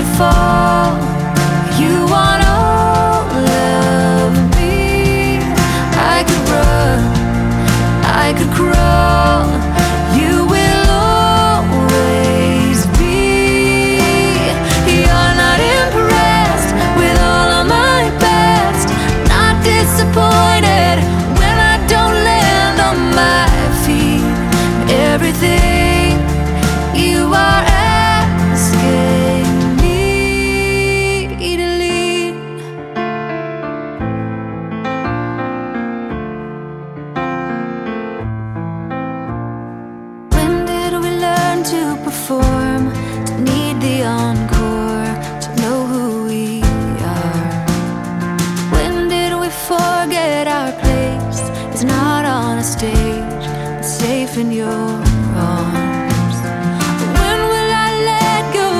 to fall. You want all of me. I could run, I could crawl. You will always be. You're not impressed with all of my best. Not disappointed when I don't land on my feet. Everything you are asking me to lead. When did we learn to perform, to need the honor?